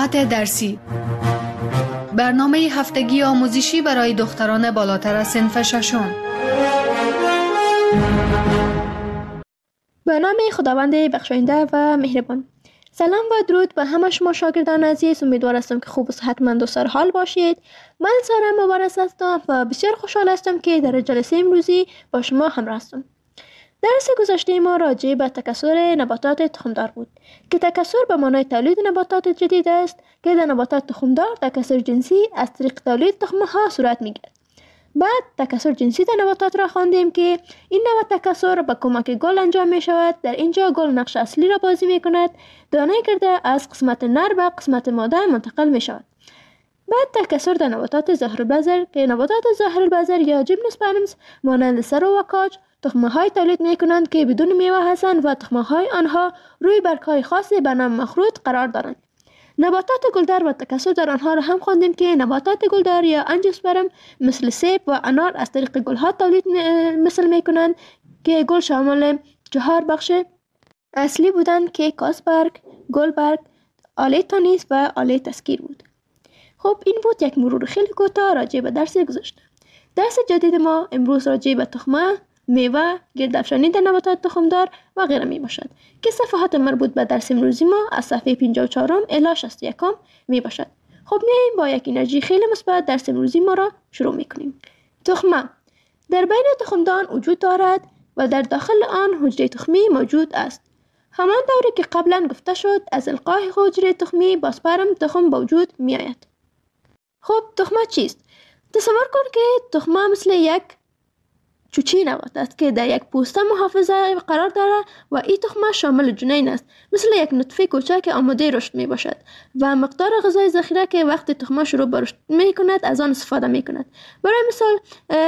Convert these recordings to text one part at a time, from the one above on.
ساعت درسی، برنامه هفتگی آموزشی برای دختران بالاتر از صنف ششم. به نام خداوند بخشاینده و مهربان. سلام و درود به همه شما شاگردان عزیز. امیدوار هستم که خوب و صحتمند و سرحال باشید. من سارا مبارز هستم و بسیار خوشحال هستم که در جلسه امروزی با شما همراه هستم. درس گذشته ما راجع به تکثر نباتات تخمدار بود که تکثر به معنای تولید نباتات جدید است که در نباتات تخمدار تکثر جنسی از طریق تولید تخمها صورت میگیرد. بعد تکثر جنسی در نباتات را خواندیم که این نوع تکثر با کمک گل انجام می شود. در اینجا گل نقش اصلی را بازی می کند. دانه گرده از قسمت نر به قسمت ماده منتقل می شود. بعد تکثر در نباتات ظاهرالبذر که نباتات ظاهرالبذر یا جیمنوسپرمز مانند سرو و کاج تخمه‌های تولید می کنند که بدون میوه هستند و تخمه‌های آنها روی برگ‌های خاصی به نام مخروط قرار دارند. نباتات گلدار و تکثر در آنها را هم خواندیم که نباتات گلدار یا انژیوسپرم مثل سیب و انار از طریق گلها تولید مثل می کنند که گل شامل 4 بخش اصلی بودند که کاسبرگ، گلبرگ، آله تانیس و آله تسکیر بود. خب این بود یک مرور خیلی کوتاه راجع به درس گذشته. درس جدید ما امروز راجع به تخمه، میوه، گردافشانی در نباتات تخمدار و غیره می باشد که صفحات مربوط به درس امروزی ما از صفحه 54 الی 61 می باشد. خب میاییم با یک انرژی خیلی مثبت درس امروزی ما را شروع می کنیم. تخمه در بین تخمدان وجود دارد و در داخل آن حجره تخمی موجود است. همان طوری که قبلا گفته شد از القای حجره تخمی با سپرم تخم به وجود می آید. خب تخمه چیست؟ تصور کن که تخمه مثل یک چوچی نبات است که در یک پوسته محافظه قرار دارد و این تخمه شامل جنین است، مثل یک نطفه کوچک آماده رشد می باشد و مقدار غذای ذخیره که وقتی تخمه شروع به رشد می کند از آن استفاده می کند. برای مثال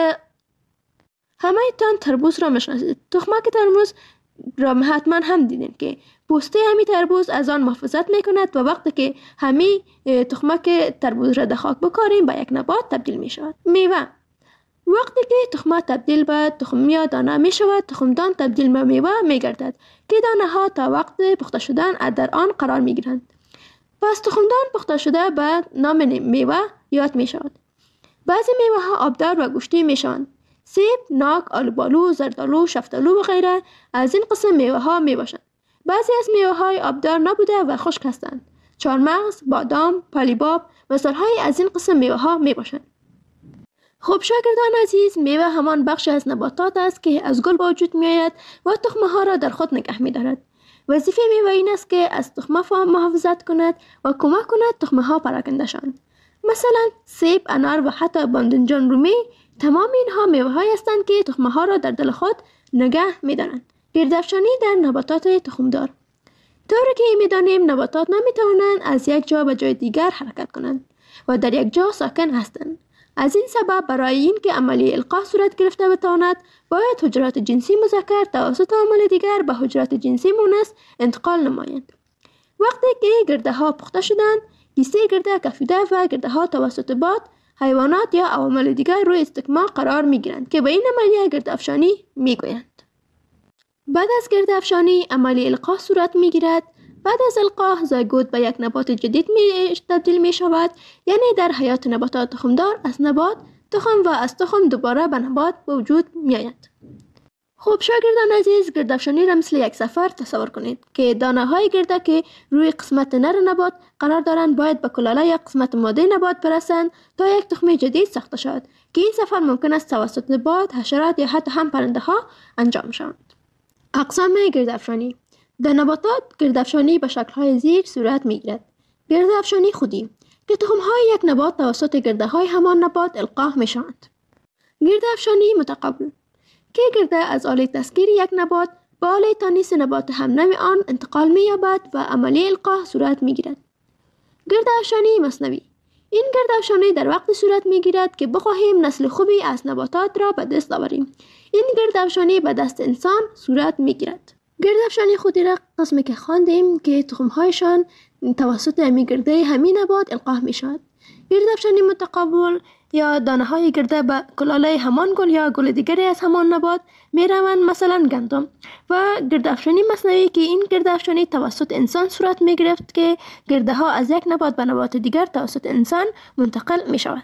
همه تان تربوز را میشناسید. تخمه که تربوز را حتما هم دیدین که پوسته همی تربوز از آن محافظت می کند و وقتی که همی تخمه که تربوز را در خاک بکاریم به یک نبات تبدیل می شود. میوه وقتی که تخمه تبدیل به تخم یا دانه می شود، تخمدان تبدیل به میوه می گردد که دانه ها تا وقت پخته شدن در آن قرار می گیرند. پس تخمدان پخته شده به نام میوه یاد می شود. بعضی میوه ها آبدار و گوشتی می شوند. سیب، ناک، آلوبالو، زردالو، شفتالو و غیره از این قسم میوه ها می باشند. بعضی از میوه های آبدار نبوده و خشک هستند. چهارمغز، بادام، پالیباب مثال های از این قسم میوه ها می باشند. خب شاگردان عزیز، میوه همان بخش از نباتات است که از گل به وجود می آید و تخمه ها را در خود نگه می دارد. وظیفه میوه این است که از تخمه محافظت کند و کمک کند تخمه ها پراکنده شوند. مثلا سیب، انار و حتی باذنجان رومی تمام اینها میوه های هستند که تخمه ها را در دل خود نگه می دارند. گردافشانی در نباتات تخمدار. طوری که می دانیم نباتات نمی توانند از یک جا به جای دیگر حرکت کنند و در یک جا ساکن هستند. از این سبب برای این که عملیه القاح صورت گرفته بتواند باید حجرات جنسی مذکر توسط عامل دیگر به حجرات جنسی مؤنث انتقال نمایند. وقتی که گرده ها پخته شدند، کیسه گرده کفیده و گرده ها توسط باد، حیوانات یا عوامل دیگر روی استکمام قرار می گیرند که به این عملیه گردافشانی می گویند. بعد از گردافشانی عملیه القاح صورت می گیرد. بعد از القاح زایگوت به یک نبات جدید تبدیل می شود، یعنی در حیات نباتات تخمدار از نبات تخم و از تخم دوباره به نبات به وجود می آید. خب شاگردان عزیز، گردافشانی را مثل یک سفر تصور کنید که دانه های گرده که روی قسمت نر نبات قرار دارند باید به کلاله یا قسمت ماده نبات برسند تا یک تخم جدید ساخته شود که این سفر ممکن است توسط باد، حشرات یا حتی هم پرنده ها انجام شود. اقسام گردافشانی در نباتات گردافشانی به شکل‌های زیر صورت می‌گیرد. گردافشانی خودی که تخم‌های یک نبات توسط گرده‌های همان نبات القاح می‌شوند. گردافشانی متقابل که گرده از آله تسکیر یک نبات به آله تانیس نبات همنوع آن انتقال می‌یابد و عملیه القاح صورت می‌گیرد. گردافشانی مثنوی این گردافشانی در وقت صورت می‌گیرد که بخواهیم نسل خوبی از نباتات را به دست آوریم. این گردافشانی به دست انسان صورت می‌گیرد. گردافشانی خودی را قسمی که خواندیم که تخمهایشان توسط همین گرده همین نبات القاح می شود. گردافشانی متقابل یا دانه های گرده به کلاله همان گل یا گل دیگری از همان نبات می روند، مثلا گندم، و گردافشانی مصنوعی که این گردافشانی توسط انسان صورت می گرفت که گرده ها از یک نبات به نبات دیگر توسط انسان منتقل می شود.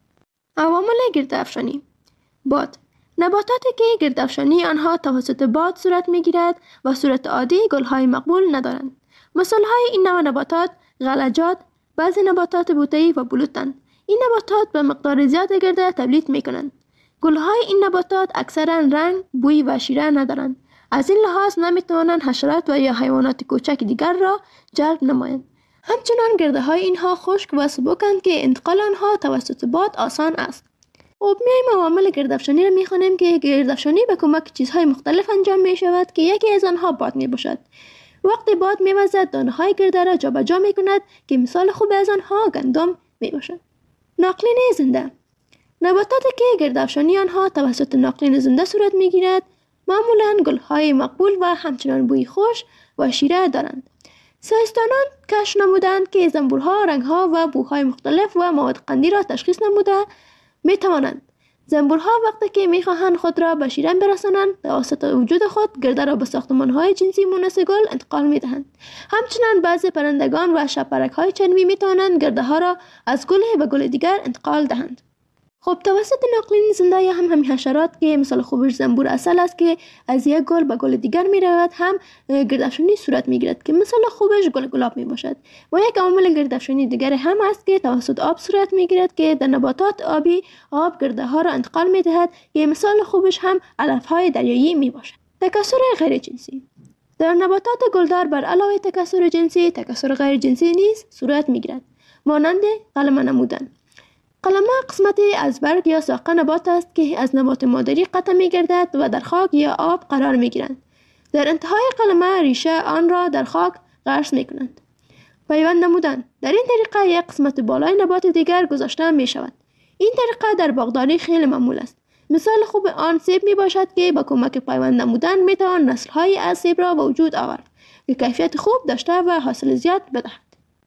عوامل گردافشانی: باد. نباتاتی که گردافشانی آنها توسط باد صورت می گیرد و صورت عادی گلهای مقبول ندارند. مثال های این نوع نباتات غلجات، بعضی نباتات بوته‌ای و بلوطند. این نباتات به مقدار زیاد گرده تولید می کنند. گلهای این نباتات اکثرا رنگ، بوی و شیره ندارند. از این لحاظ نمی توانند حشرات و یا حیوانات کوچک دیگر را جلب نمایند. همچنان گرده های اینها خشک و سبکند که انتقال آنها توسط باد آسان است. خب میایم عوامل گردافشانی را میخوانیم که گردافشانی به کمک چیزهای مختلف انجام می شود که یکی از آنها باد می باشد. وقتی باد میوزد دانه های گرده را جابجا می کند که مثال خوب از آنها گندم می باشد. ناقلین زنده. نباتاتی که گردافشانی آنها توسط ناقلین زنده صورت می گیرد معمولا گلهای مقبول و همچنان بوی خوش و شیره دارند. ساینسدانان کشف نمودند که زنبورها رنگها و بوهای مختلف و مواد قندی را تشخیص نموده می توانند. زنبورها وقتی که می خواهند خود را به شیرین برسانند توسط وجود خود گرده را به ساختمانهای جنسی مونس گل انتقال می دهند. همچنین بعضی پرندگان و شبپرک‌های چنوی می توانند گرده ها را از گل به گل دیگر انتقال دهند. خب توسط ناقلین زنده یا هم حشرات که مثال خوبش زنبور اصل است که از یک گل به گل دیگر می رود هم گردافشانی صورت می گیرد که مثال خوبش گل گلاب می باشد. و یک عامل گردافشانی دیگر هم است که توسط آب صورت می گیرد که در نباتات آبی آب گرده ها را انتقال می دهد که مثال خوبش هم علف های دریایی می باشد. تکثر غیر جنسی. در نباتات گلدار بر علاوه تکثر جنسی، تکثر غیر جنسی نیز صورت می گیرد، مانند قلمه نمودن. قلمه قسمتی از برگ یا ساق نبات است که از نبات مادری قطع می گردد و در خاک یا آب قرار می گیرند. در انتهای قلمه ریشه آن را در خاک غرس می کنند. پیوند نمودن. در این طریقه یک قسمت بالای نبات دیگر گذاشته می شود. این طریقه در باغداری خیلی معمول است. مثال خوب آن سیب می باشد که با کمک پیوند نمودن می توان نسل های از سیب را به وجود آورد که کیفیت خوب داشته و حاصل زیاد بدهد.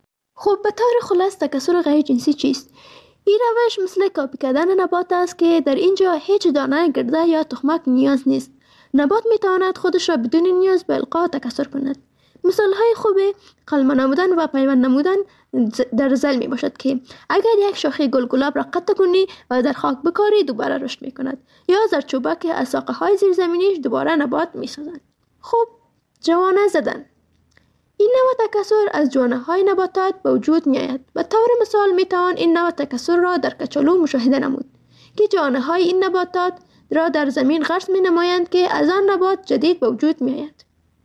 خب به طور خلاص تکثر غیر جنسی چیست؟ این روش مثل کاپی کردن نبات است که در اینجا هیچ دانه گرده یا تخمک نیاز نیست. نبات می تواند خودش را بدون نیاز به القا تکثر کند. مثال های خوب قلمه نمودن و پیوند نمودن در زل می باشد که اگر یک شاخه گل گلاب را قطع کنی و در خاک بکاری دوباره رشد می کند، یا زردچوبه که از ساقه های زیرزمینیش دوباره نبات می سازند. خب جوانه زدن. این نوع تکثر از جوانه های نباتات به وجود می آید. به طور مثال می توان این نوع تکثر را در کچالو مشاهده نمود که جوانه های این نباتات را در زمین غرس می نمایند که از آن نبات جدید به وجود می آید.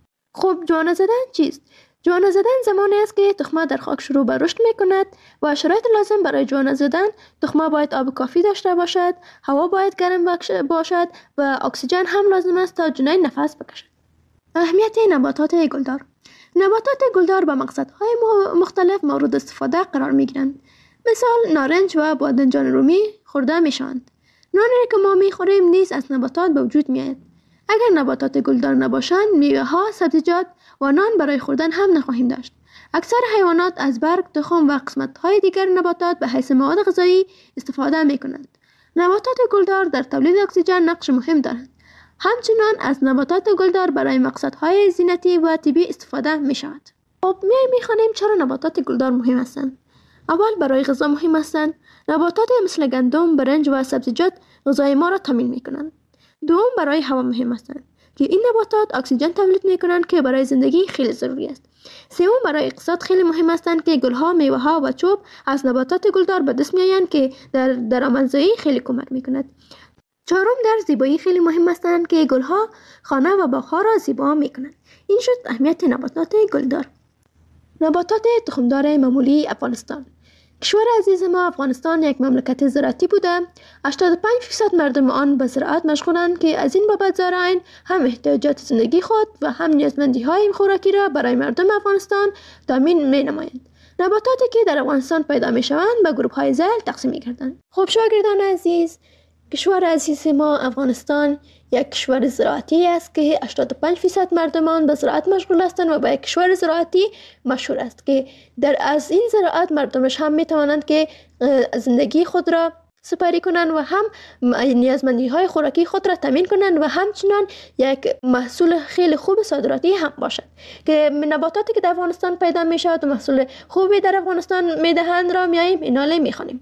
خب جوانه زدن چیست؟ جوانه زدن زمانی است که تخمه در خاک شروع به رشد می کند و شرایط لازم برای جوانه زدن: تخمه باید آب کافی داشته باشد، هوا باید گرم باشد و اکسیژن هم لازم است تا جنین نفس بکشد. اهمیت نباتات گلدار. نباتات گلدار به مقصدهای مختلف مورد استفاده قرار می گیرند. مثال نارنج و بادنجان رومی خورده می شوند. نانی که ما می خوریم نیز از نباتات به وجود می آید. اگر نباتات گلدار نباشند میوه ها، سبزیجات و نان برای خوردن هم نخواهیم داشت. اکثر حیوانات از برگ، تخم و قسمت های دیگر نباتات به حیث مواد غذایی استفاده می کنند. نباتات گلدار در تولید اکسیژن نقش مهم دارند. همچنان از نباتات گلدار برای مقصدهای زینتی و طبی استفاده می شود. خب می خوانیم چرا نباتات گلدار مهم هستند. اول برای غذا مهم هستند. نباتات مثل گندم، برنج و سبزیجات غذای ما را تامین می کنند. دوم برای هوا مهم هستند که این نباتات اکسیژن تولید می کنند که برای زندگی خیلی ضروری است. سوم برای اقتصاد خیلی مهم هستند که گلها، میوه ها و چوب از نباتات گلدار به دست می آیند که در درآمدزایی خیلی کمک می کند. چهارم در زیبایی خیلی مهم هستند که گلها خانه و باغها را زیبا می کنند. این شد اهمیت نباتات گلدار. نباتات تخمدار معمولی افغانستان. کشور عزیز ما افغانستان یک مملکت زراعتی بوده. 85% مردم آن به زراعت مشغولند که از این بابت زارعین هم احتیاجات زندگی خود و هم نیازمندی های خوراکی را برای مردم افغانستان تامین می نمایند. نباتاتی که در افغانستان پیدا می شوند به گروه های ذیل تقسیم می گردند. خب شاگردان عزیز، کشور عزیز ما افغانستان یک کشور زراعتی است که 85% مردمان به زراعت مشغول هستند و به یک کشور زراعتی مشهور است که از این زراعت مردمش هم می توانند که زندگی خود را سپری کنند و هم نیازمندی های خوراکی خود را تامین کنند و همچنان یک محصول خیلی خوب صادراتی هم باشد که نباتاتی که در افغانستان پیدا می شود و محصول خوبی در افغانستان می دهند را میاییم ایناله می خوانیم.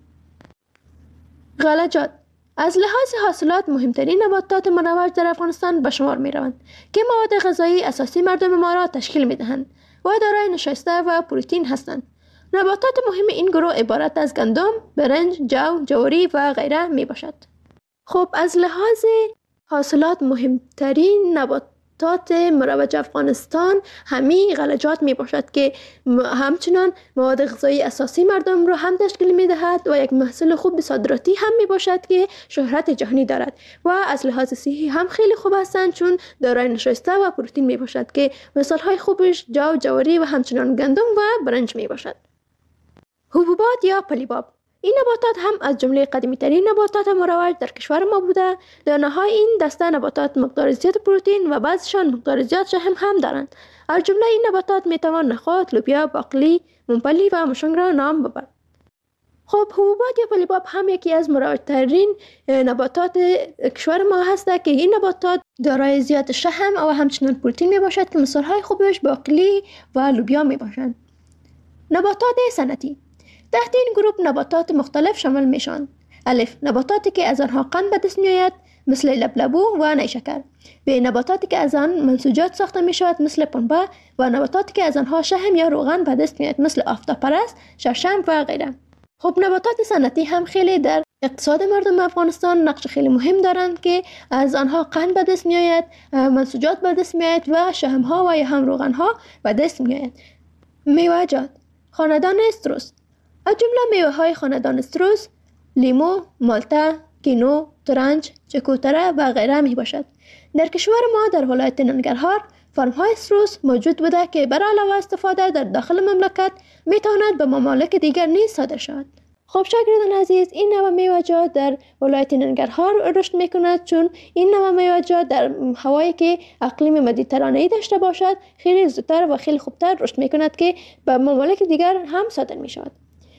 غلجات از لحاظ حاصلات مهمترین نباتات مروج در افغانستان به شمار می روند که مواد غذایی اساسی مردم ما را تشکیل می دهند و دارای نشایسته و پروتئین هستند. نباتات مهم این گروه عبارت از گندم، برنج، جو، جواری و غیره می باشد. خب از لحاظ حاصلات مهمترین نباتات مروج افغانستان همین غلجات می باشد که همچنان مواد غذایی اساسی مردم را هم تشکیل می دهد و یک محصول خوب صادراتی هم می باشد که شهرت جهانی دارد و از لحاظ صحی هم خیلی خوب هستند چون دارای نشایسته و پروتئین می باشد که مثال های خوبش جو، جواری و همچنان گندم و برنج می باشد. حبوبات یا پلیباب این نباتات هم از جمله قدیمی ترین نباتات مروج در کشور ما بوده. دانه های این دسته نباتات مقدار زیاد پروتئین و بعضشان مقدار زیاد شحم هم دارند. از جمله این نباتات می توان نخود، لوبیا، باقلی، ممپلی و مشنگ را نام ببرد. خب حبوبات یا پلیباب هم یکی از مروج ترین نباتات کشور ما هسته که این نباتات دارای زیاد شحم و همچنان پروتئین می باشد که مثال های خوبش باقلی و لوبیا می باشند. نباتات صنعتی تحت این گروه نباتات مختلف شامل میشوند. الف نباتاتی که از آنها قند به دست میآید مثل لبلبو و نیشکر. به نباتاتی که از آن منسوجات ساخته می شود مثل پنبه و نباتاتی که از آنها شحم یا روغن به دست میآید مثل آفتابپرست، شړشم و غیره. خب نباتات صنعتی هم خیلی در اقتصاد مردم افغانستان نقش خیلی مهم دارند که از آنها قند به دست میآید، منسوجات به دست میآید و شحم ها و یا هم روغن ها به دست میآید. میوه‌جات خاندان استروس از جمله میوه های خاندان استروس لیمو، مالته، کینو، ترنج، چکوتره و غیره می باشد. در کشور ما در ولایت ننگرهار فرم های استروس موجود بوده که برای علاوه استفاده در داخل مملکت می تواند به ممالک دیگر نیز صادر شود. خب شاگردان عزیز این نوع میوه‌جات در ولایت ننگرهار رشد می کند چون این نوع میوه‌جات در هوایی که اقلیم مدیترانه‌ای داشته باشد خیلی زودتر و خیلی خوبتر رشد می کند که به ممالک دیگر هم صادر می شود.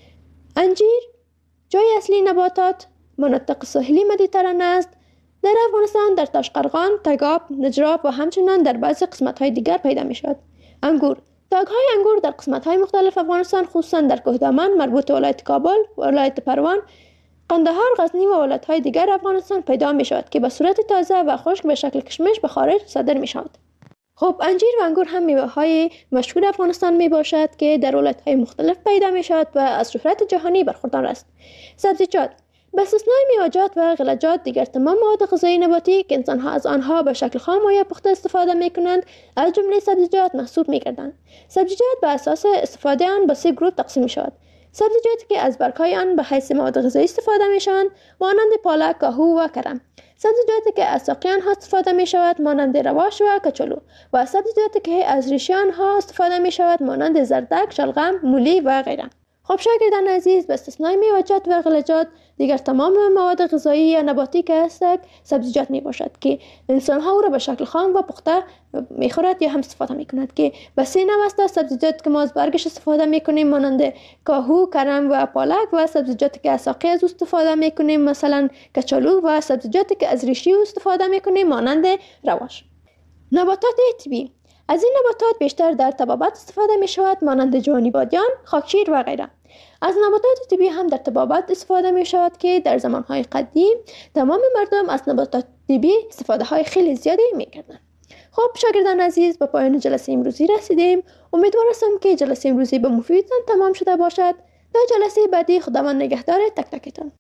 انجیر جای اصلی نباتات مناطق ساحلی مدیترانه است. در افغانستان در تاشقرغان، تگاب، نجراب و همچنان در بعضی قسمت‌های دیگر پیدا می‌شود. انگور تاگ‌های انگور در قسمت‌های مختلف افغانستان خصوصا در کوهدامن مربوط ولایت کابل، ولایت پروان، قندهار، غزنی و ولایت‌های دیگر افغانستان پیدا می‌شود که به صورت تازه و خشک به شکل کشمش به خارج صادر می‌شود. خب انجیر و انگور هم میوه‌های مشهور افغانستان می باشد که در ولایت‌های مختلف پیدا می شود و از شهرت جهانی برخوردار است. سبزیجات به استثنای میوه‌جات و غلجات دیگر تمام مواد غذایی نباتی که انسان‌ها از آنها به شکل خام و یا پخته استفاده می کنند از جمله سبزیجات محسوب می گردند. سبزیجات به اساس استفاده آن به 3 گروه تقسیم می شود. سبزیجاتی که از برگ‌های آن به حیث مواد غذایی استفاده می شوند مانند پالک، کاهو و کرم. سبزیجاتی که از ساقه آنها استفاده می شود مانند رواش و کچالو و سبزیجاتی که از ریشه آنها استفاده می شود مانند زردک، شلغم، مولی و غیره. خب شاگردان عزیز به استثنای میوه‌جات و غلجات دیگر تمام مواد غذایی یا نباتی که هستند سبزیجات می باشد که انسان ها او را به شکل خام و پخته می خورد یا هم استفاده می کند که به 3 نوع است. سبزیجات که ما از برگش استفاده می کنیم مانند کاهو، کرم و پالک و سبزیجاتی که از ساقه از استفاده می کنیم مثلا کچالو و سبزیجاتی که از ریشه استفاده می کنیم مانند رواش. نباتات طبیعی از این نباتات بیشتر در طبابت استفاده می شود مانند جوانی بادیان، خاکشیر و غیره. از نباتات طبیعی هم در طبابت استفاده می شود که در زمانهای قدیم تمام مردم از نباتات طبیعی استفاده های خیلی زیادی می کردند. خب شاگردان عزیز به پایان جلسه امروزی رسیدیم. امیدوار هستم که جلسه امروزی به مفیدتان تمام شده باشد. تا جلسه بعدی خداوند نگهدار تک تکتان.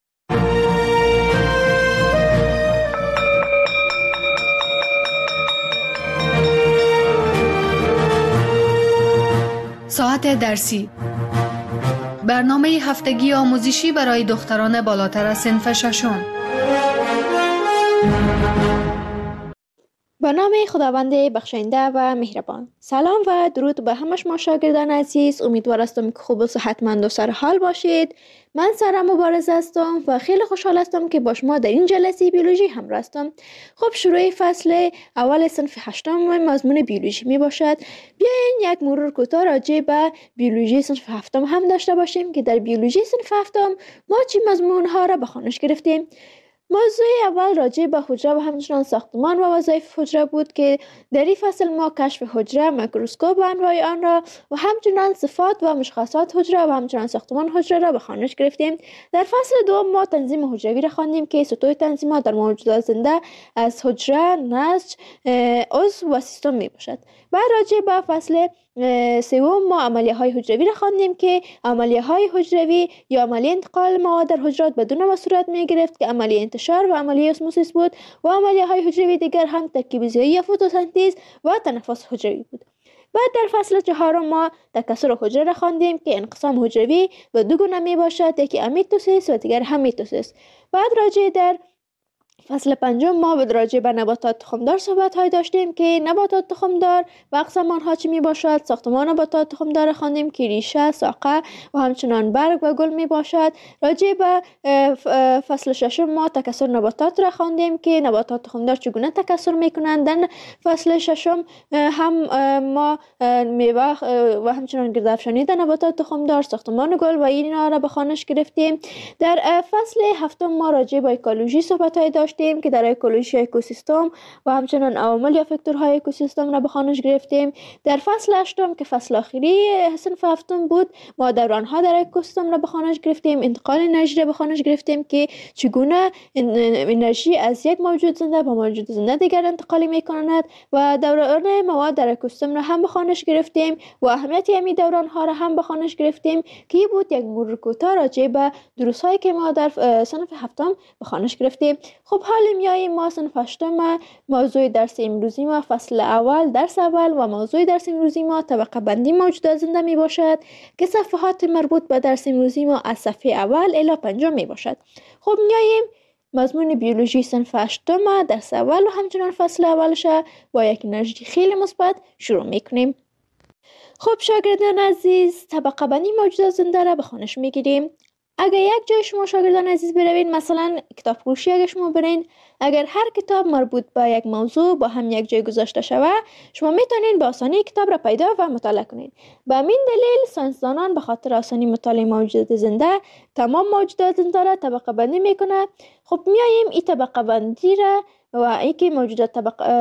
ساعت درسی برنامه هفتگی آموزشی برای دختران بالاتر از صنف ششم. به نام خداوند بخشنده و مهربان. سلام و درود به همه شما شاگردان عزیز. امیدوار هستم که خوب و صحتمند و سرحال باشید. من سارا مبارز هستم و خیلی خوشحال هستم که با شما در این جلسه بیولوژی همراه هستم. خب شروع فصل اول صنف هشتم مضمون بیولوژی می باشد. بیاین یک مرور کوتاه راجع به بیولوژی صنف هفتم هم داشته باشیم که در بیولوژی صنف هفتم ما چی مضمون ها را به خوانش گرفتیم. موضوع اول راجع به حجره و همچنان ساختمان و وظایف حجره بود که در این فصل ما کشف حجره، میکروسکوپ و انواع آن را و همچنان صفات و مشخصات حجره و همچنان ساختمان حجره را به خوانش گرفتیم. در فصل دوم ما تنظیم حجروی را خواندیم که سطوح تنظیمات در موجودات زنده از حجره، نسج، عضو و سیستم می باشد. بعد راجع به فصل سوم ما عملیه های حجروی را خواندیم که عملیه های حجروی یا عملیه انتقال مواد در حجرات به دو نوع صورت می گرفت که عملیه انتشار و عملیه اسموسیس بود و عملیه های حجروی دیگر هم ترکیب ضیایی یا فتوسنتز و تنفس حجروی بود. بعد در فصل چهارم ما تکثر حجره را خواندیم که انقسام حجروی به دو گونه می باشد، یکی امیتوسیس و دیگر هم میتوسیس. بعد راجع در فصل پنجم ما راجع به نباتات تخمدار صحبت های داشتیم که نباتات تخمدار و اقسام آنها چی می باشد. ساختمان نباتات تخمدار خواندیم که ریشه، ساقه و همچنان برگ و گل می باشد. راجع به فصل ششم ما تکثر نباتات را خواندیم که نباتات تخمدار چگونه تکثر می کنند. در فصل ششم هم ما میوه و همچنان گردافشانی در نباتات تخمدار، ساختمان گل و اینا را به خوانش گرفتیم. در فصل هفتم ما راجع به اکولوژی صحبت های داشتیم که در اکولوژی اکوسیستم و همچنان عوامل یا فاکتورهای اکوسیستم را به خوانش گرفتیم. در فصل هشتم که فصل آخری صنف هفتم بود ما دورانها در اکوسیستم را به خوانش گرفتیم. انتقال انرژی را به خوانش گرفتیم که چگونه انرژی از یک موجود زنده به موجود زنده دیگر انتقال می کند و دوران مواد در اکوسیستم را هم به خوانش گرفتیم و اهمیت همین دوران ها را هم به خوانش گرفتیم که بود یک مرور کوتاه راجع به دروس هایی که ما در صنف هفتم به خوانش گرفتیم. خب حال میاییم ما صنف هشتم موضوع درس امروزی ما فصل اول درس اول و موضوع درس امروزی ما طبقه بندی موجودات زنده می باشد که صفحات مربوط به درس امروزی ما از صفحه اول الی پنجم می باشد. خب میاییم مضمون بیولوژی صنف هشتم درس اول و همچنان فصل اولش با یک انرژی خیلی مثبت شروع میکنیم. خب شاگردان عزیز طبقه بندی موجودات زنده را به خوانش میگیریم. اگر یک جای شما شاگردان عزیز بروین، مثلا کتاب فروشی اگر شما برین، اگر هر کتاب مربوط به یک موضوع با هم یک جای گذاشته شوه شما میتونین به آسانی کتاب را پیدا و مطالعه کنین. به همین دلیل ساینسدانان به خاطر آسانی مطالعه موجودات زنده تمام موجودات زنده را طبقه بندی میکنه. خب میاییم این طبقه بندی را و اینکه موجودات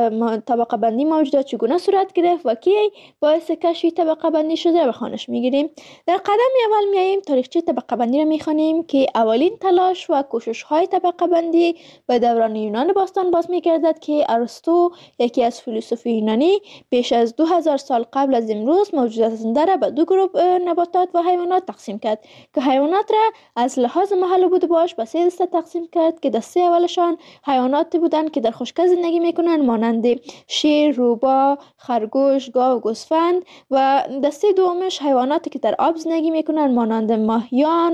طبقه بندی موجودات چگونه صورت گرفت و کی باعث کشف طبقه بندی شده به خوانش میگیریم. در قدم اول میاییم تاریخچه طبقه بندی را میخوانیم که اولین تلاش و کوشش های طبقه بندی به دوران یونان باستان باز میگردد که ارسطو یکی از فیلسوف یونانی بیش از 2000 سال قبل از امروز موجودات زنده را به دو گروه نباتات و حیوانات تقسیم کرد که حیوانات را از لحاظ محل بود باش به 3 دسته تقسیم کرد که دسته اولشان حیواناتی بودند که در خشکی زندگی میکنند مانند شیر، روباه، خرگوش، گاو، گوسفند و دسته دومش حیواناتی که در آب زندگی میکنند مانند ماهیان،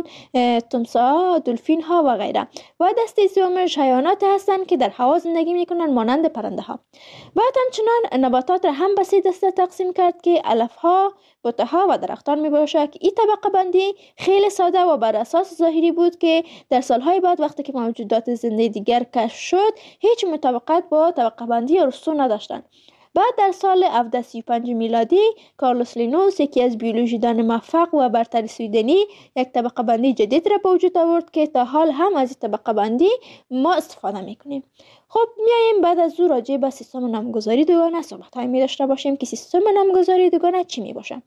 تمساح، دلفین ها و غیره و دسته سومش حیواناتی هستند که در هوا زندگی میکنند مانند پرنده ها. بعد همچنان نباتات را هم به 3 دسته تقسیم کرد که علف ها، بوته ها و درختان می باشد. این طبقه بندی خیلی ساده و بر اساس ظاهری بود که در سالهای بعد وقتی که موجودات زنده دیگر کشف شد هیچ مطابقت با طبقه بندی ارسطو نداشتند. بعد در سال 1735 میلادی کارلوس لینوس یکی از بیولوژیدان موفق و برتر سویدنی یک طبقه بندی جدید را به وجود آورد که تا حال هم از این طبقه بندی ما استفاده میکنیم. خب میاییم بعد از او راجع به سیستم نامگذاری دوگانه صحبت های می داشته باشیم که سیستم نامگذاری دوگانه چی می باشه.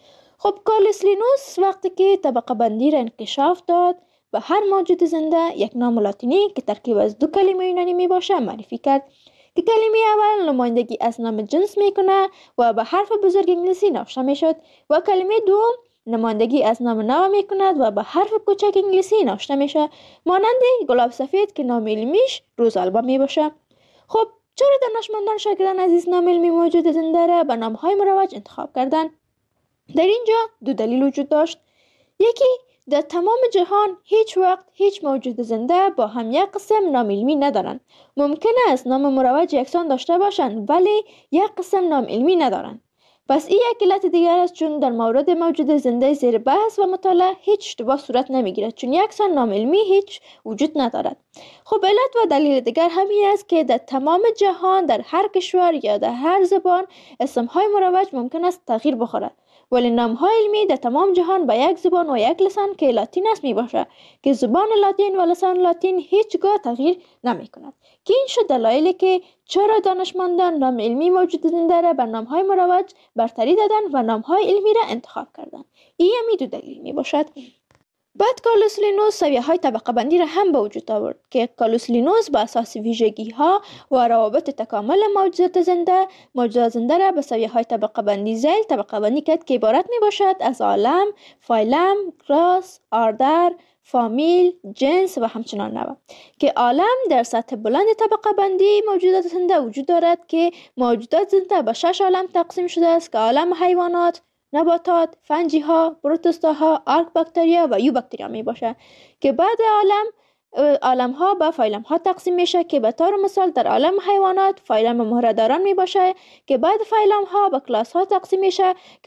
خب کارلوس لینوس وقتی که طبقه بندی را انکشاف داد و هر موجود زنده یک نام لاتینی که ترکیب از 2 کلمه یونانی می باشه معرفی کرد که کلمه اول نمایندگی از نام جنس میکنه و به حرف بزرگ انگلیسی نوشته میشد و کلمه دوم نمایندگی از نام نو میکند و به حرف کوچک انگلیسی نوشته میشه مانند گلاب سفید که نام علمیش روزالبا می باشه. خب چرا دانشمندان شاگردان عزیز نام علمی موجود زنده را به نامهای مروج انتخاب کردند؟ در اینجا 2 دلیل وجود داشت. یکی در تمام جهان هیچ وقت هیچ موجود زنده با هم یک قسم نام علمی ندارند. ممکن است نام مروج یکسان داشته باشند ولی یک قسم نام علمی ندارند. پس این یک علت دیگر است، چون در مورد موجود زنده زیر بحث و مطالعه هیچ اشتباه صورت نمیگیرد، چون یکسان نام علمی هیچ وجود ندارد. خب علت و دلیل دیگر همین است که در تمام جهان در هر کشور یا در هر زبان اسمهای مروج ممکن است تغییر بخورد، ولی نامهای علمی در تمام جهان با یک زبان و یک لسان که لاتین است می باشد که زبان لاتین و لسان لاتین هیچگاه تغییر نمی کند. که این شد دلایلی که چرا دانشمندان نام علمی موجود زنده را بر نامهای مروج برتری دادند و نامهای علمی را انتخاب کردند. این همی دو دلیل می باشد. بعد کارلوس لینوس سویه‌های طبقه بندی را هم به وجود آورد که کارلوس لینوس با اساس ویژگی‌ها و روابط تکامل موجودات زنده را به سویه‌های طبقه بندی ذیل طبقه بندی کرد که عبارت می باشد از عالم، فایلم، کلاس، آردر، فامیل، جنس و همچنان نوع. که عالم در سطح بلند طبقه بندی موجودات زنده وجود دارد که موجودات زنده به 6 عالم تقسیم شده است که عالم حیوانات، نباتات، فنجی‌ها، پروتوستاها، آرک باکتریا و یو باکتریا می باشه که بعد عالم‌ها به فایلم‌ها تقسیم میشه که به طور مثال در عالم حیوانات فایلم مهره‌داران می باشه که بعد فایلم‌ها به کلاس‌ها تقسیم میشه که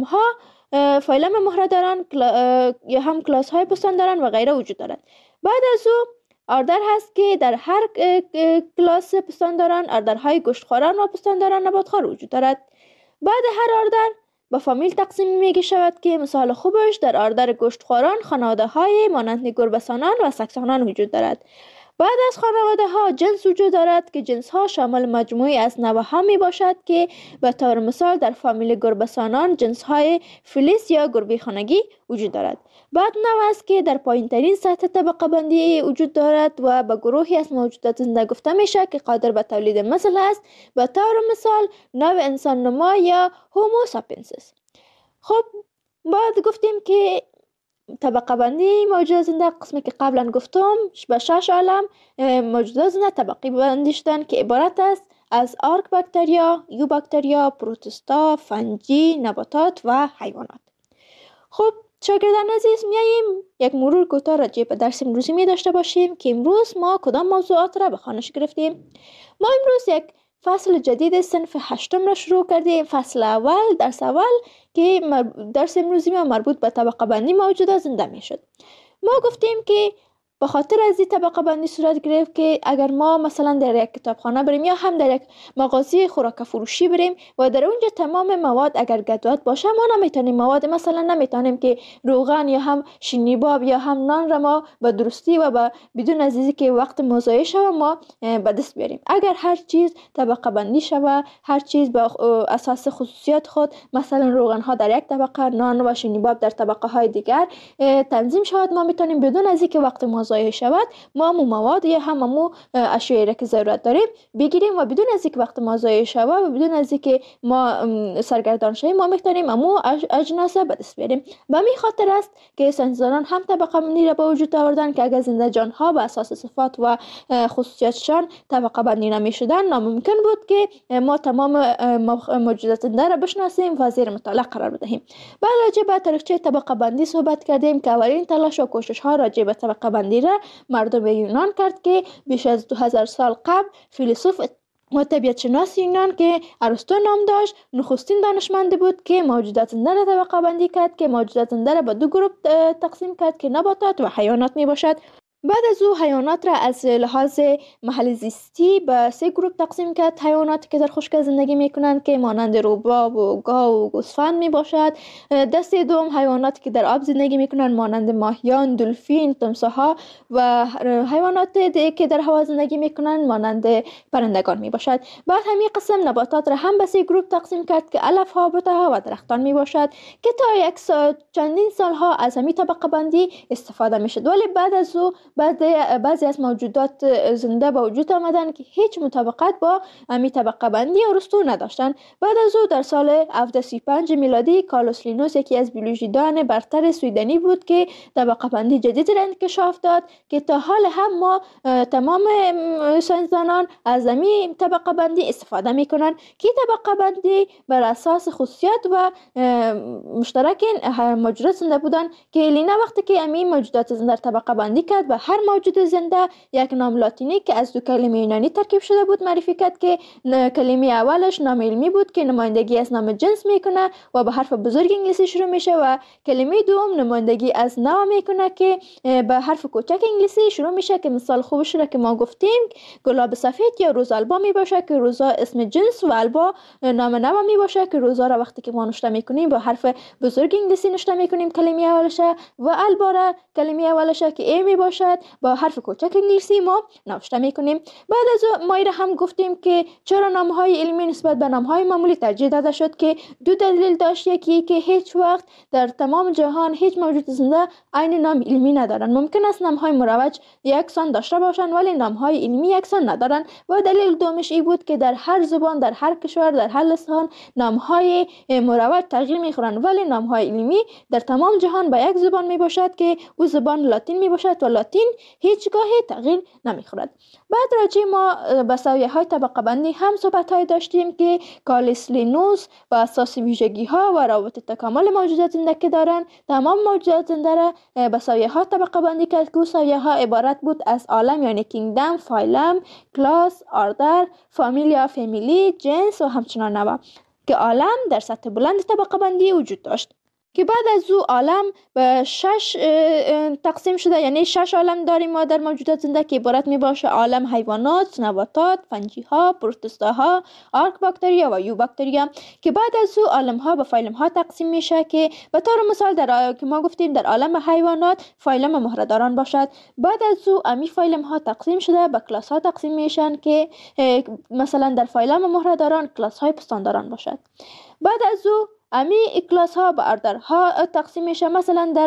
فایلم مهره‌داران یا هم کلاس‌های پستانداران و غیره وجود دارد. بعد از او آردر هست که در هر کلاس پستانداران آردرهای گوشتخواران و پستانداران نباتخوار وجود دارد. بعد هر آردر با فامیل تقسیم میگه شود که مثال خوبش در آردر گوشتخواران خانواده های مانند گربه‌سانان و سگسانان وجود دارد. بعد از خانواده ها جنس وجود دارد که جنس ها شامل مجموعی از نوع ها می باشد که به طور مثال در فامیل گربه‌سانان جنس های فلیس یا گربه خانگی وجود دارد. بعد نوع است که در پایین ترین سطح طبقه بندی وجود دارد و به گروهی از موجودات زنده گفته میشه که قادر به تولید مثل است، به طور مثال نوع انسان نما یا هومو ساپینسیس. خب بعد گفتیم که طبقه بندی موجودات زنده قسمی که قبلا گفتم به 6 عالم موجودات زنده طبقه بندی شدن که عبارت است از آرک باکتریا، یو باکتریا، پروتوستا، فنجی، نباتات و حیوانات. خب شاگردان عزیز، میاییم یک مرور کوتاه راجع به درس امروزی می داشته باشیم که امروز ما کدام موضوعات را به خوانش گرفتیم. ما امروز یک فصل جدید صنف 8 را شروع کردیم. فصل اول، درس اول که درس امروزی ما مربوط به طبقه بندی موجودات زنده می شد. ما گفتیم که به خاطر از این طبقه بندی صورت گرفت که اگر ما مثلا در یک کتابخانه بریم یا هم در یک مغازه خوراک فروشی بریم و در اونجا تمام مواد اگر گدوات باشه، ما نمیتونیم نمیتونیم که روغن یا هم شینیباب یا هم نان را ما به درستی و بدون از اینکه که وقت مضایع شوه ما به دست بیاریم. اگر هر چیز طبقه بندی شوه، هر چیز به اساس خصوصیات خود، مثلا روغن ها در یک طبقه، نان و شینیباب در طبقه های دیگر تنظیم شود، ما میتونیم بدون از اینکه وقت مضایع شود ما مواد یا هم اشیایی را که ضرورت داریم بگیریم و بدون از اینکه وقت ما ضایع شود و بدون از اینکه ما سرگردان شویم ما میتونیم اجناس به دست بیاریم. به همین خاطر است که ساینسدانان هم طبقه بندی را به وجود آوردن که اگر زنده جان ها به اساس صفات و خصوصیاتشان طبقه بندی نمیشدن، ناممکن بود که ما تمام موجودات زنده را بشناسیم و زیر مطالعه قرار بدهیم. بعد راجع به تاریخچه طبقه بندی صحبت کردیم که اولین تلاش و کوشش ها راجع به طبقه بندی را مردم یونان کرد که بیش از 2000 سال قبل فیلسوف و طبیعت شناس یونان که ارسطو نام داشت نخستین دانشمند بود که موجودات زنده را طبقه بندی کرد که موجودات زنده را به دو گروه تقسیم کرد که نباتات و حیوانات می باشد. بعد از او حیوانات را از لحاظ محل زیستی به 3 گروه تقسیم کرد. حیواناتی که در خشکی زندگی میکنند که مانند روباب و گاو و گوسفند می باشد. دسته دوم حیواناتی که در آب زندگی میکنند مانند ماهیان، دلفین، تمساح‌ها و حیواناتی که در هوا زندگی میکنند مانند پرندگان می باشد. بعد همین قسم نباتات را هم به 3 گروه تقسیم کرد که علف ها، بوته و درختان می باشد که تا چندین سالها از همین طبقه بندی استفاده میشد، ولی بعد از او بعضی از موجودات زنده به وجود آمدن که هیچ مطابقت با امی طبقه بندی ارسطو نداشتن. بعد از او در سال 1735 میلادی کارلوس لینوس، یکی از بیولوژیدان برتر سویدنی بود که طبقه بندی جدید را انکشاف داد که تا حال هم ما تمام ساینسدانان از امی طبقه بندی استفاده میکنن که طبقه بندی بر اساس خصوصیات و مشترک موجودات زنده بودن که لینا وقتی که امی موجودات زنده طبقه بندی کرد و هر موجود زنده یک نام لاتینی که از دو کلمه یونانی ترکیب شده بود معرفی کرد که کلمه اولش نام علمی بود که نمایندگی از نام جنس میکنه و به حرف بزرگ انگلیسی شروع میشه و کلمه دوم نمایندگی از نوع میکنه که به حرف کوچک انگلیسی شروع میشه که مثال خوبش را که ما گفتیم گلاب سفید یا روز البا می باشه که روزا اسم جنس و البا نام نوع می باشه که روزا را وقتی که ما نوشته میکنیم با حرف بزرگ انگلیسی نوشته میکنیم کلمه اولشه و البا را کلمه اولشه که ای می باشد با حرف کوچک انگلیسی ما نوشته میکنیم. بعد از ما هم گفتیم که چرا نامهای علمی نسبت به نامهای معمولی ترجیح داده شد که دو دلیل داشت. یکی که هیچ وقت در تمام جهان هیچ موجود زنده عین نام علمی ندارن. ممکن است نامهای مروج یکسان داشته باشند ولی نامهای علمی یکسان ندارن. و دلیل دومش این بود که در هر زبان، در هر کشور، در هر لسان نامهای مروج تغییر میخورن ولی نامهای علمی در تمام جهان به یک زبان می باشد که او زبان لاتین می باشد و لاتین هیچگاه تغییر نمیخورد. بعد راجع ما به سویه‌های طبقه بندی هم صحبت‌های داشتیم که کارلوس لینوس با اساس ویژگی‌ها و روابط تکامل موجودات زنده که دارن تمام موجودات زنده را به سویه‌ها طبقه بندی کرد که سویه‌ها عبارت بود از عالم یعنی کینگدم، فایلم، کلاس، آردر، فامیلیا، فامیلی، جنس و همچنان نوع که عالم در سطح بلند طبقه بندی وجود داشت که بعد از او عالم به 6 تقسیم شده. یعنی 6 عالم داریم ما در موجودات زنده که عبارت می باشه عالم حیوانات، نباتات، فنجی‌ها، پروتوستاها، آرک باکتریا و یو باکتریا که بعد از او عالم ها به فایلم ها تقسیم میشه که به طور مثال که ما گفتیم در عالم حیوانات فایلم مهره‌داران باشد. بعد از او امی فایلم ها تقسیم شده به کلاس ها تقسیم میشن که مثلا در فایلم مهره‌داران کلاس های پستانداران باشد. بعد از او امی کلاس ها به اردرها تقسیم میشه. مثلا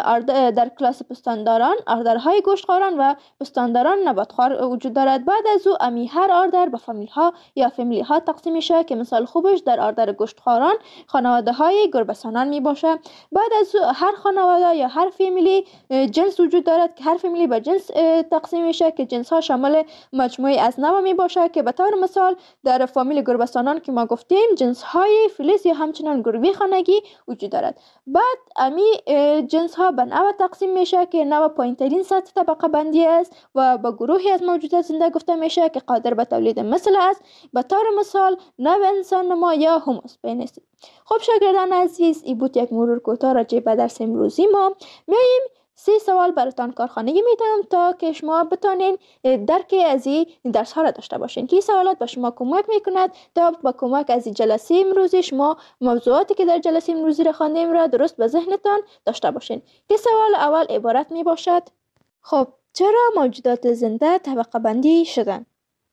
در کلاس پستانداران اردرهای گوشتخواران و پستانداران نباتخوار وجود دارد. بعد از او امی هر اردر به فامیل ها یا فامیلی ها تقسیم میشه که مثال خوبش در اردر گوشتخواران خانواده های گربه‌سانان می باشه. بعد از او هر خانواده یا هر فامیلی جنس وجود دارد که هر فامیلی به جنس تقسیم میشه که جنس ها شامل مجموعی از نوع می باشه که به طور مثال در فامیل گربه‌سانان که ما گفتیم جنس های فلیس یا همچنان گروه خانگی وجود دارد. بعد امی جنس ها به نوع تقسیم میشه که نوع پایین‌ترین سطح طبقه بندی است و به گروهی از موجودات زنده گفته میشه که قادر به تولید مثل است. به طور مثال نوع انسان نما یا هوموسپینس. خب شاگردان عزیز، این بود یک مرور کوتاه راجع به درس امروزی ما. میایم 3 سوال براتان کارخانگی میدم تا که شما بتانین درک از این درس ها را داشته باشین که این سوالات به شما کمک میکند تا با کمک از این جلسه امروزی شما موضوعاتی که در جلسه امروزی را خواندیم را درست به ذهنتان داشته باشین. که سوال اول عبارت می باشد: خب چرا موجودات زنده طبقه بندی شدن؟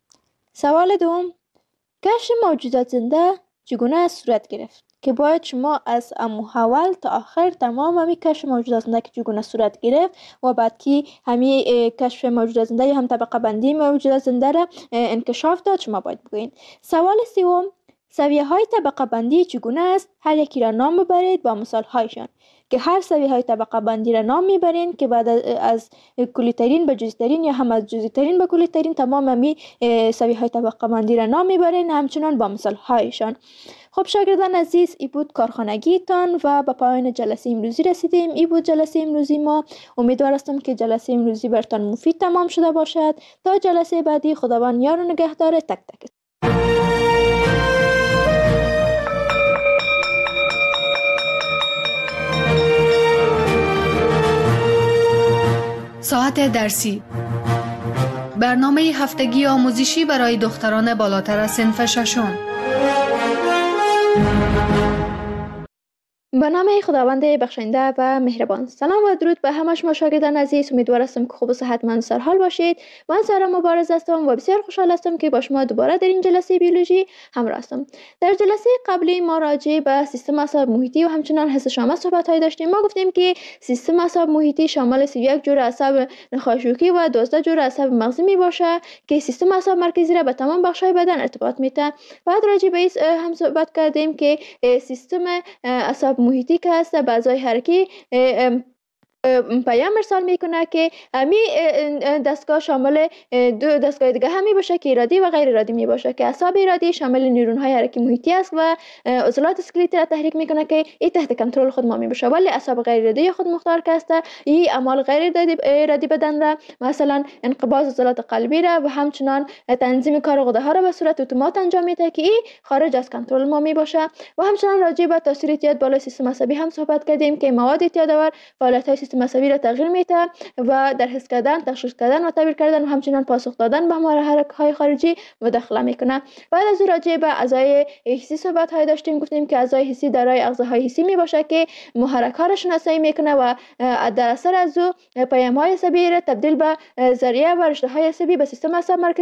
سوال دوم: کشف موجودات زنده چگونه صورت گرفت؟ که باید شما از اول تا آخر تمام همی کشف موجودات زنده که چگونه صورت گرفت و بعد که همی کشف موجودات زنده یا هم طبقه بندی موجودات زنده را انکشاف داد شما باید بگوین. سوال سوم: سویه های طبقه بندی چگونه است؟ هر یکی را نام ببرید با مثال هایشان که هر سویه های طبقه بندی را نام میبرین که بعد از کلی‌ترین به جزئی‌ترین یا هم از جزئی‌ترین به کلی‌ترین تمام همی سویه های طبقه بندی را نام میبرین همچنان با مثال هایشان. خب شاگردان عزیز، ای بود کارخانگی تان و به پایان جلسه امروزی رسیدیم. ای بود جلسه امروزی ما. امیدوار هستم که جلسه امروزی برتان مفید تمام شده باشد. تا جلسه بعدی خداوند یار و نگهدار تک تک. ساعت درسی، برنامه هفتگی آموزشی برای دختران بالاتر از صنف ششم. به نام خداوند بخشنده و مهربان. سلام و درود به همه شما شاگردان عزیز. امیدوار هستم که خوب و صحتمند و سرحال باشید. من سارا مبارز هستم و بسیار خوشحال هستم که با شما دوباره در این جلسه بیولوژی همراه هستم. در جلسه قبلی ما راجع به سیستم اعصاب محیطی و همچنان حس شامل صحبت داشتیم. ما گفتیم که سیستم اعصاب محیطی شامل 31 جور اعصاب نخاشوکی و 12 جور اعصاب مغزی می باشه که سیستم اعصاب مرکزی را به تمام بخش‌های بدن ارتباط میده. بعد راجع به این هم صحبت کردیم که سیستم اعصاب محیطی که هست به اعضای حرکی پیام ارسال میکنه که امی دستگاه شامل دو دستگاه دیگه هم می باشه که ارادی و غیر ارادی می باشه که اعصاب ارادی شامل نیورون های حرکی محیطی است و عضلات اسکلتی را تحریک میکنه که این تحت کنترل خود ما می باشه، ولی اعصاب غیر ارادی خود مختار که است این اعمال غیر ارادی بدن را، مثلا انقباض عضلات قلبی را و همچنان تنظیم کار غده ها را به صورت اتومات انجام میده که این خارج از کنترل ما می باشه. و همچنان راجع به تاثیر اعتیاد بالای سیستم عصبی هم صحبت کردیم که مواد اعتیادآور فعالیت های سیستم عصبی را تغییر میده و در حس کردن، تشخیص کردن و تعبیر کردن و همچنان پاسخ دادن به محرک های خارجی مداخله میکنه. بعد از راجع به اعضای حسی صحبت داشتیم. گفتیم که اعضای حسی دارای اغزاهای حسی می باشه که محرک ها را شناسایی میکنه و در اثر از او پیام های عصبی را تبدیل به ذریعه و رشته های عصبی به سیستم اعصاب مرکزی